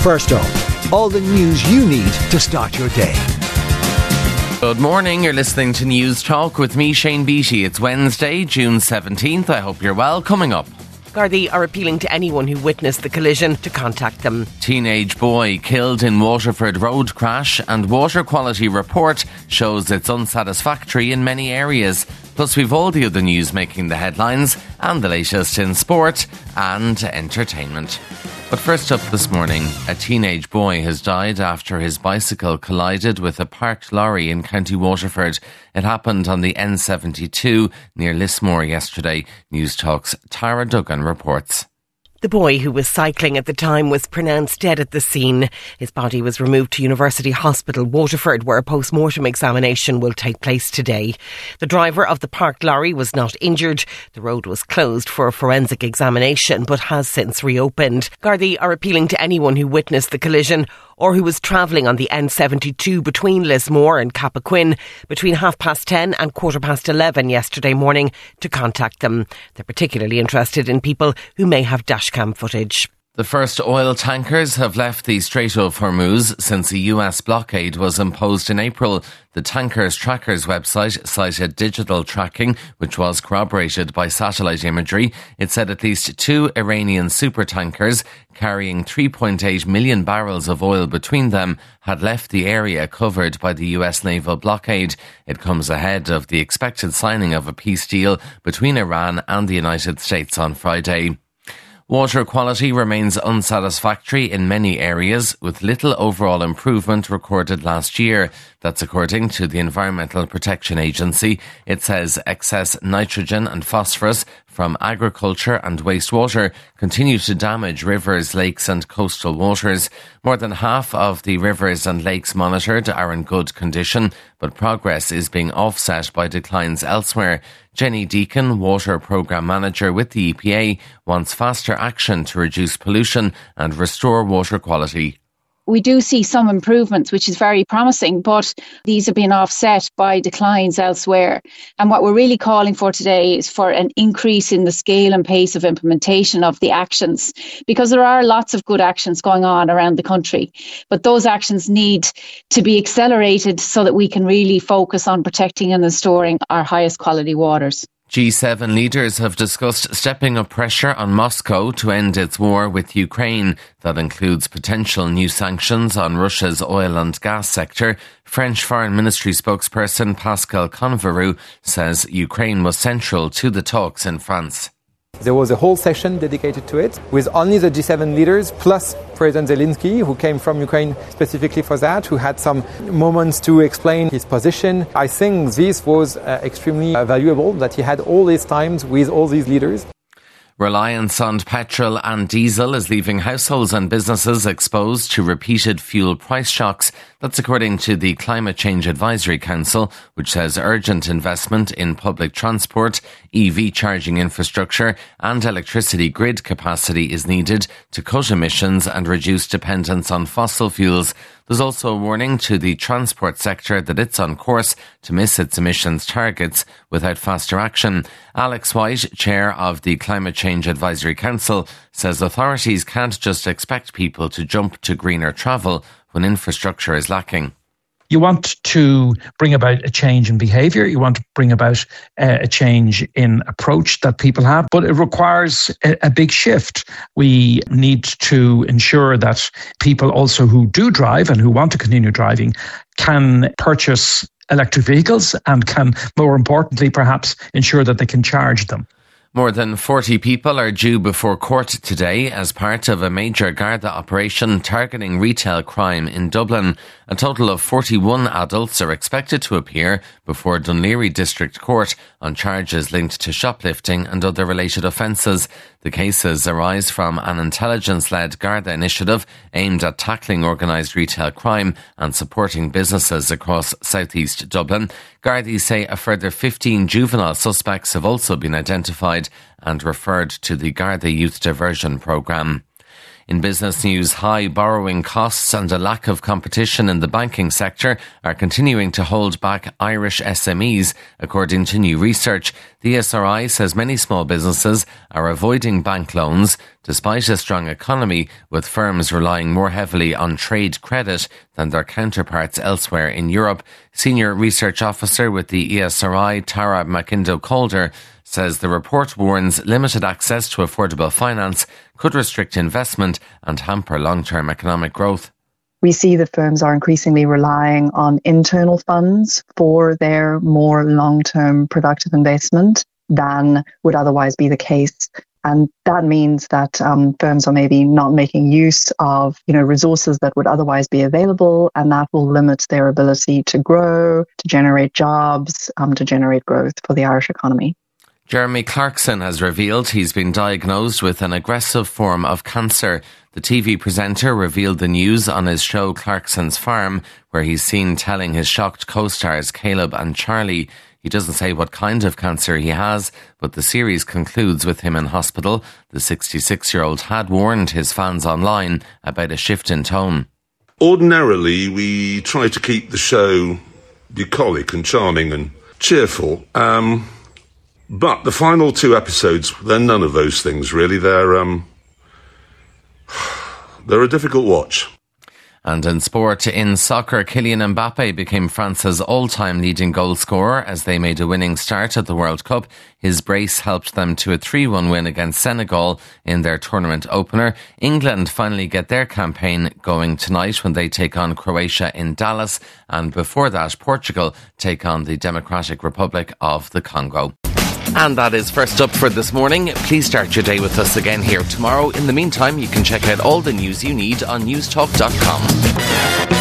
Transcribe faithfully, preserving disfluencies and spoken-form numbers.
First up, all the news you need to start your day. Good morning, you're listening to News Talk with me, Shane Beattie. It's Wednesday, June seventeenth. I hope you're well. Coming up. Gardaí are appealing to anyone who witnessed the collision to contact them. Teenage boy killed in Waterford road crash, and water quality report shows it's unsatisfactory in many areas. Plus we've all the other news making the headlines and the latest in sport and entertainment. But first up this morning, a teenage boy has died after his bicycle collided with a parked lorry in County Waterford. It happened on the N seventy-two near Lismore yesterday. News Talk's Tara Duggan reports. The boy, who was cycling at the time, was pronounced dead at the scene. His body was removed to University Hospital Waterford, where a post-mortem examination will take place today. The driver of the parked lorry was not injured. The road was closed for a forensic examination, but has since reopened. Gardaí are appealing to anyone who witnessed the collision or who was travelling on the N seventy-two between Lismore and Cappoquin between half past ten and quarter past eleven yesterday morning to contact them. They're particularly interested in people who may have dashcam footage. The first oil tankers have left the Strait of Hormuz since a U S blockade was imposed in April. The Tankers Trackers website cited digital tracking, which was corroborated by satellite imagery. It said at least two Iranian supertankers carrying three point eight million barrels of oil between them had left the area covered by the U S naval blockade. It comes ahead of the expected signing of a peace deal between Iran and the United States on Friday. Water quality remains unsatisfactory in many areas, with little overall improvement recorded last year. That's according to the Environmental Protection Agency. It says excess nitrogen and phosphorus from agriculture and wastewater continue to damage rivers, lakes and coastal waters. More than half of the rivers and lakes monitored are in good condition, but progress is being offset by declines elsewhere. Jenny Deacon, Water Programme Manager with the E P A, wants faster action to reduce pollution and restore water quality. We do see some improvements, which is very promising, but these are being offset by declines elsewhere. And what we're really calling for today is for an increase in the scale and pace of implementation of the actions, because there are lots of good actions going on around the country. But those actions need to be accelerated so that we can really focus on protecting and restoring our highest quality waters. G seven leaders have discussed stepping up pressure on Moscow to end its war with Ukraine. That includes potential new sanctions on Russia's oil and gas sector. French Foreign Ministry spokesperson Pascal Converu says Ukraine was central to the talks in France. There was a whole session dedicated to it, with only the G seven leaders, plus President Zelensky, who came from Ukraine specifically for that, who had some moments to explain his position. I think this was uh, extremely uh, valuable, that he had all these times with all these leaders. Reliance on petrol and diesel is leaving households and businesses exposed to repeated fuel price shocks. That's according to the Climate Change Advisory Council, which says urgent investment in public transport, E V charging infrastructure and electricity grid capacity is needed to cut emissions and reduce dependence on fossil fuels. There's also a warning to the transport sector that it's on course to miss its emissions targets without faster action. Alex White, chair of the Climate Change Advisory Council, says authorities can't just expect people to jump to greener travel when infrastructure is lacking. You want to bring about a change in behaviour. You want to bring about uh, a change in approach that people have, but it requires a, a big shift. We need to ensure that people also who do drive and who want to continue driving can purchase electric vehicles and can, more importantly, perhaps ensure that they can charge them. More than forty people are due before court today as part of a major Garda operation targeting retail crime in Dublin. A total of forty-one adults are expected to appear before Dún Laoghaire District Court on charges linked to shoplifting and other related offences. The cases arise from an intelligence-led Garda initiative aimed at tackling organised retail crime and supporting businesses across southeast Dublin. Gardaí say a further fifteen juvenile suspects have also been identified and referred to the Garda Youth Diversion Programme. In business news, high borrowing costs and a lack of competition in the banking sector are continuing to hold back Irish S M Es, according to new research. The E S R I says many small businesses are avoiding bank loans despite a strong economy, with firms relying more heavily on trade credit than their counterparts elsewhere in Europe. Senior Research Officer with the E S R I, Tara McIndoe-Calder, says the report warns limited access to affordable finance could restrict investment and hamper long-term economic growth. We see that firms are increasingly relying on internal funds for their more long-term productive investment than would otherwise be the case. And that means that um, firms are maybe not making use of, you know, resources that would otherwise be available, and that will limit their ability to grow, to generate jobs, um, to generate growth for the Irish economy. Jeremy Clarkson has revealed he's been diagnosed with an aggressive form of cancer. The T V presenter revealed the news on his show Clarkson's Farm, where he's seen telling his shocked co-stars Caleb and Charlie. He doesn't say what kind of cancer he has, but the series concludes with him in hospital. The sixty-six-year-old had warned his fans online about a shift in tone. Ordinarily, we try to keep the show bucolic and charming and cheerful. Um... But the final two episodes, they're none of those things, really. They're um, they're a difficult watch. And in sport, in soccer, Kylian Mbappe became France's all-time leading goal scorer as they made a winning start at the World Cup. His brace helped them to a three one win against Senegal in their tournament opener. England finally get their campaign going tonight when they take on Croatia in Dallas. And before that, Portugal take on the Democratic Republic of the Congo. And that is First Up for this morning. Please start your day with us again here tomorrow. In the meantime, you can check out all the news you need on newstalk dot com.